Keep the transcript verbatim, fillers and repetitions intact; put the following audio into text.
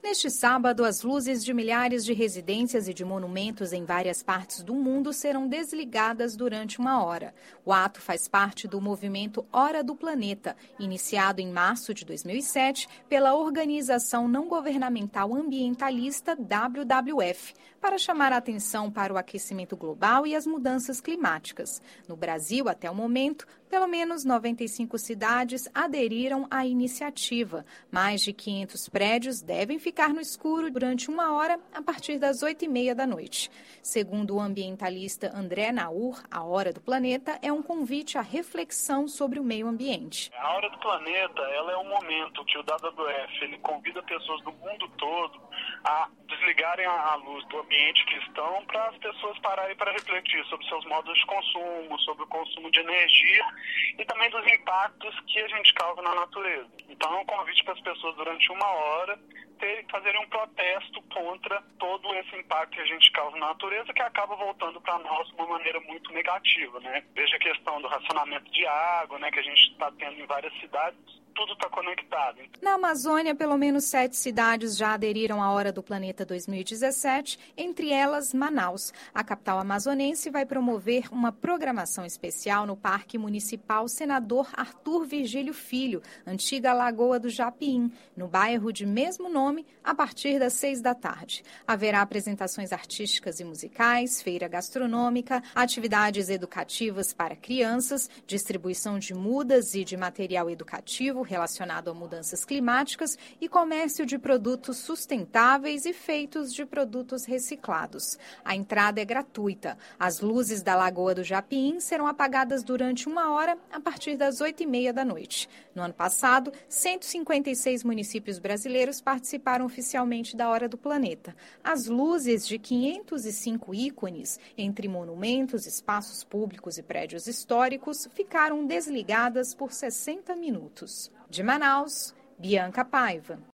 Neste sábado, as luzes de milhares de residências e de monumentos em várias partes do mundo serão desligadas durante uma hora. O ato faz parte do movimento Hora do Planeta, iniciado em março de dois mil e sete pela organização não governamental ambientalista W W F, para chamar a atenção para o aquecimento global e as mudanças climáticas. No Brasil, até o momento, pelo menos noventa e cinco cidades aderiram à iniciativa. Mais de quinhentos prédios devem ficar no escuro durante uma hora a partir das oito e meia da noite. Segundo o ambientalista André Naur, a Hora do Planeta é um convite à reflexão sobre o meio ambiente. A Hora do Planeta ela é um momento que o W W F ele convida pessoas do mundo todo a desligarem a luz do ambiente que estão para as pessoas pararem para refletir sobre seus modos de consumo, sobre o consumo de energia e também dos impactos que a gente causa na natureza. Então é um convite para as pessoas durante uma hora ter, fazerem um protesto contra todo esse impacto que a gente causa na natureza, que acaba voltando para nós de uma maneira muito negativa, né? Veja a questão do racionamento de água, né, que a gente está tendo em várias cidades. Tudo está conectado. Na Amazônia, pelo menos sete cidades já aderiram à Hora do Planeta dois mil e dezessete, entre elas Manaus. A capital amazonense vai promover uma programação especial no Parque Municipal Senador Arthur Virgílio Filho, antiga Lagoa do Japiim, no bairro de mesmo nome, a partir das seis da tarde. Haverá apresentações artísticas e musicais, feira gastronômica, atividades educativas para crianças, distribuição de mudas e de material educativo relacionado a mudanças climáticas e comércio de produtos sustentáveis e feitos de produtos reciclados. A entrada é gratuita. As luzes da Lagoa do Japiim serão apagadas durante uma hora a partir das oito e meia da noite. No ano passado, cento e cinquenta e seis municípios brasileiros participaram oficialmente da Hora do Planeta. As luzes de quinhentos e cinco ícones, entre monumentos, espaços públicos e prédios históricos, ficaram desligadas por sessenta minutos. De Manaus, Bianca Paiva.